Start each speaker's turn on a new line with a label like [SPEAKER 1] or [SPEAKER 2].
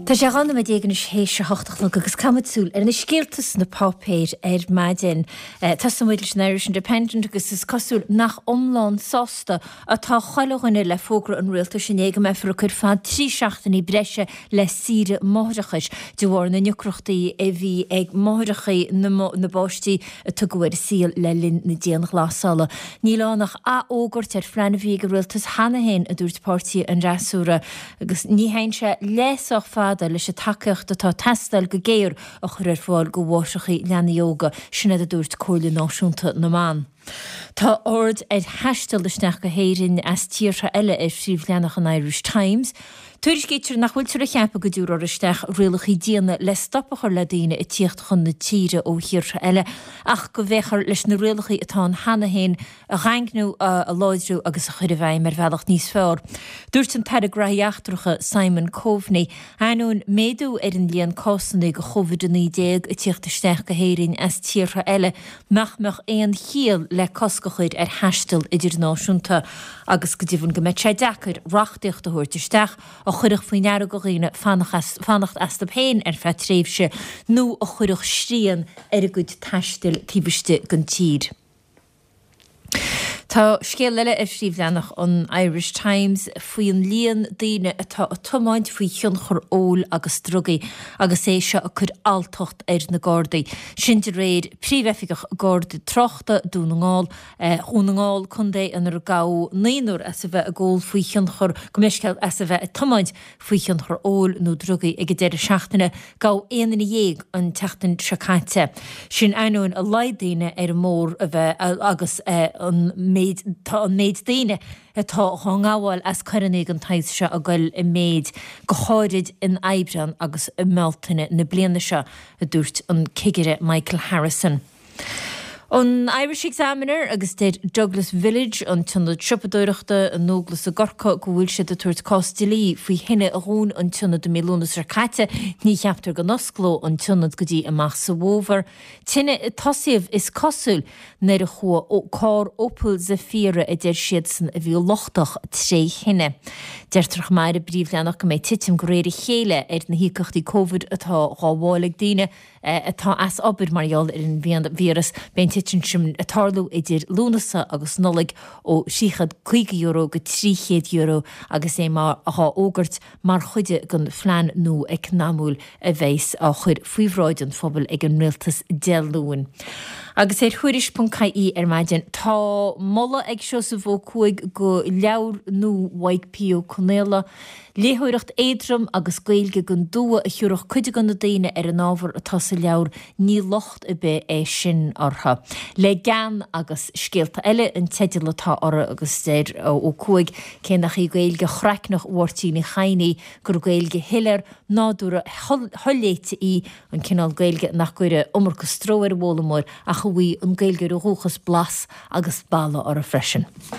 [SPEAKER 1] Tá sé ganna me dégan is hééis se hochtach agus camadsúil ar na scéaltas na pápéir maidin Tá muidir an Irish Independent agus is cosúil nach omláin sásta atá choilechine le fógra an réalta sin éige me fur chur fád trí seachtain í breise le síre máirechais dúhar na nucrochtaí a bhí ag máirechaí na báistí a tuguir síl le linn na déanach lásála. Ní lánach a ógurt ar flein bhí go réaltas hana héin a dúirt pártí an rasúra agus ní hain se léasach fád leis a takeocht atá testal go géir a chur ar fáil go bhórsachaí leanna yoga sinna a dúirt cóla náisiúnta na man. Tá ord ar heistal isteach go héirin as tíortha eile ar sríomhleannach an Irish Times. Tuairis géitir nach bhfuiltar a cheappa go dúr isteach rialach í díana le stoppachar le daoine i tíocht chun na tíre ó tíortha eile ach go bhéchar leis na rialachaí atá hana héin a reingnú a láidrú agus a chuir a bheith mar bhealach níos fearr. Dúirt an teagraíachtracha Simon Coveney anún méadú ar an líon cásanna go COVID-19 i tíocht isteach go héirin as tíortha eile meach éon chial le coscachuid ar heistal idirnáisiúnta agus go dtíhann go meid sé deachar rachtaíocht a thuirtisteach a chuireach faoin neara go riine fannacht as de péin ar fe tréimhse nó a chuireach srían ar a gcuid taistil tíbiste gon tír. Tá scéal leile ar sríomhleannach an Irish Times faoin líon daoine atá a tomáint faoi chionchar ól agus drugaí agus é seo a chur altocht ar na Gardaí. Sin de réad príomhefigach Garda trochta dúnaáil chúnaáil chundé an ar gá naonúir as a bheith a ggóil faoi chionchar go meisceil as a bheith a tomáint faoi chionchar ól nó drugaí ag déir seachtainna gá éana dhéag an teachtain seáite. Sin anún a leiddaine ar mór a bheith agus an tá an méid daine atá thángháil as churannig an taid se a gail i méid go háirid in Aibreán agus i Meltaine na bliana se a dúirt an cigeire Michael Harrison. An Irish Examiner agus déir Douglas Village an tionna trippadóireachta an nóglas a gorcha go bhfuil siad a tuairt cástilí faoi hinne a rún an tionna de milúnas ar caite ní cheaptar go noscló an tionna go dtí amach sa bhóver. Tinne i tosíomh is cosúil nar a chua ó cá opúil sa fíre a déir siad san a bhí lochtach tré hinne. Deirtrach mar a bríomhleannach go méid titim go réir chéile ar na híochtaí COVID atá ráhálaigh daoine atá as obair mariol ar an bhíon vírus ben titin sin a tarlú idir lúnasa agus nolig ó síchad €5 go €300 agus é mar aá ógurt mar chuide gon flean nó ag námúil a bhéis á chuid fuihráid an phobal ag an rialtas dealúin. Agus é thuiris.caí ar maidin tá molla ag seo sa bhó cuaig go leabhar nó waigpío conéla léthúireacht éadrom agus gaeilge gon dua a thiúrach cuide gan na daine ar an ábhar atá sa leabhar ní locht a bheith é sin ortha. Le gan agus scéalta eile an teidir letá ortha agus déir ó cuaig cénach í gaeilge chreicnach uirtí na chaine gur gaeilge hilar nádúra tholéite í an cinál gaeilge nach cuire umar go stróir bhólamóir a chuí an gaeilge ruchas blas agus balla ar a freisin.